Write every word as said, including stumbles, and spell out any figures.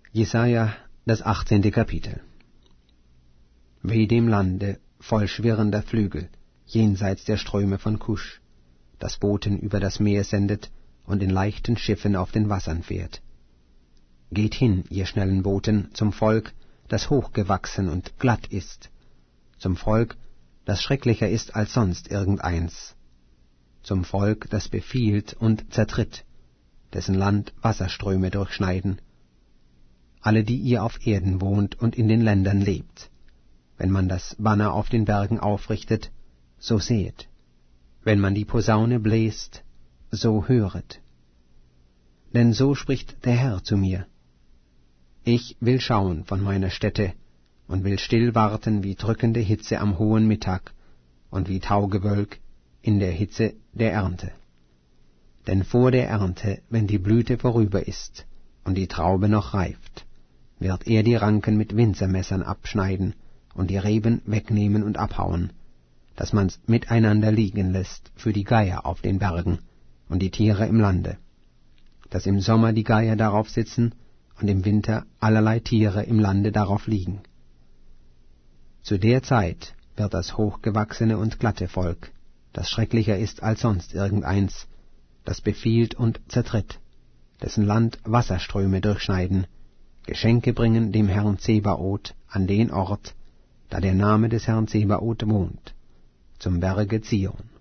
Jesaja, das achtzehnte Kapitel. Weh dem Lande, voll schwirrender Flügel, jenseits der Ströme von Kusch, das Boten über das Meer sendet und in leichten Schiffen auf den Wassern fährt. Geht hin, ihr schnellen Boten, zum Volk, das hochgewachsen und glatt ist, zum Volk, das schrecklicher ist als sonst irgendeins, zum Volk, das befiehlt und zertritt, dessen Land Wasserströme durchschneiden, alle, die ihr auf Erden wohnt und in den Ländern lebt. Wenn man das Banner auf den Bergen aufrichtet, so sehet. Wenn man die Posaune bläst, so höret. Denn so spricht der Herr zu mir: Ich will schauen von meiner Stätte und will still warten wie drückende Hitze am hohen Mittag und wie Taugewölk in der Hitze der Ernte. Denn vor der Ernte, wenn die Blüte vorüber ist und die Traube noch reift, wird er die Ranken mit Winzermessern abschneiden und die Reben wegnehmen und abhauen, dass man's miteinander liegen lässt für die Geier auf den Bergen und die Tiere im Lande, dass im Sommer die Geier darauf sitzen und im Winter allerlei Tiere im Lande darauf liegen. Zu der Zeit wird das hochgewachsene und glatte Volk, das schrecklicher ist als sonst irgendeins, das befiehlt und zertritt, dessen Land Wasserströme durchschneiden, Geschenke bringen dem Herrn Zebaoth an den Ort, da der Name des Herrn Zebaoth wohnt, zum Berge Zion.